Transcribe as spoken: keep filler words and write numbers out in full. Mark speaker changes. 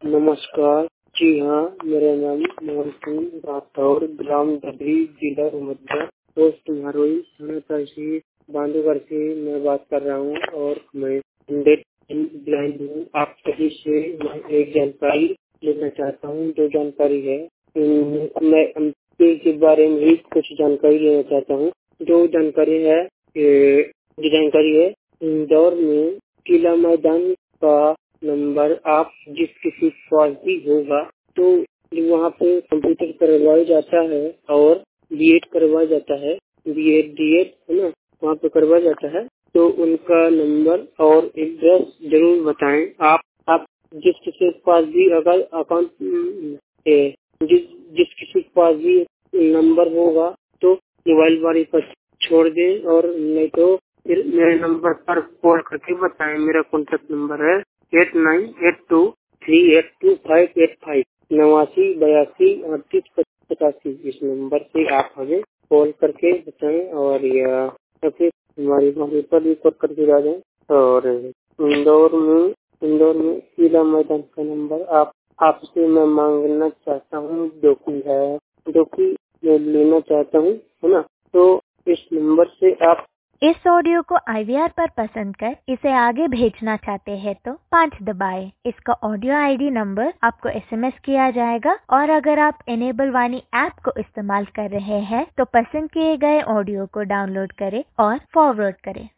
Speaker 1: नमस्कार। जी हाँ, मेरा नाम मोहन सिंह राठौर, ग्राम डबरी, जिला उमरिया, पोस्ट हरोई, थाना तहसील बांधवगढ़ से मैं बात कर रहा हूँ और मैं डेफ ब्लाइंड हूँ। आप सभी से मैं एक जानकारी लेना चाहता हूँ। जो जानकारी है मैं एमपी के बारे में ही कुछ जानकारी लेना चाहता हूँ। जो जानकारी है जो जानकारी है इंदौर में किला मैदान का नंबर आप जिस किसी के पास भी होगा तो वहाँ पे कंप्यूटर करवाया जाता है और बीएड करवाया जाता है, बीएड डीएड है ना, वहाँ पे करवाया जाता है। तो उनका नंबर और एड्रेस जरूर बताएं। आप आप जिस किसी के पास भी अगर अकाउंट जिस जिस किसी के पास भी नंबर होगा तो मोबाइल वाली पर छोड़ दें और नहीं तो फिर मेरे नंबर पर कॉल करके बताएं। मेरा कॉन्टेक्ट नंबर है eight nine eight two three eight two five eight five नवासी बयासी अड़तीस पचासी। इस नंबर से आप हमें कॉल करके बताएं और या फिर हमारी हमारे पर भी कॉल करके आ जाए। और इंदौर में इंदौर में किला मैदान का नंबर आप आपसे मैं मांगना चाहता हूँ, जो की है जो की मैं लेना चाहता हूँ, है ना। तो इस नंबर से आप
Speaker 2: इस ऑडियो को आई वी आर पर पसंद कर इसे आगे भेजना चाहते हैं तो पाँच दबाएं। इसका ऑडियो आईडी नंबर आपको एसएमएस किया जाएगा और अगर आप इनेबल वाणी ऐप को इस्तेमाल कर रहे हैं तो पसंद किए गए ऑडियो को डाउनलोड करें और फॉरवर्ड करें।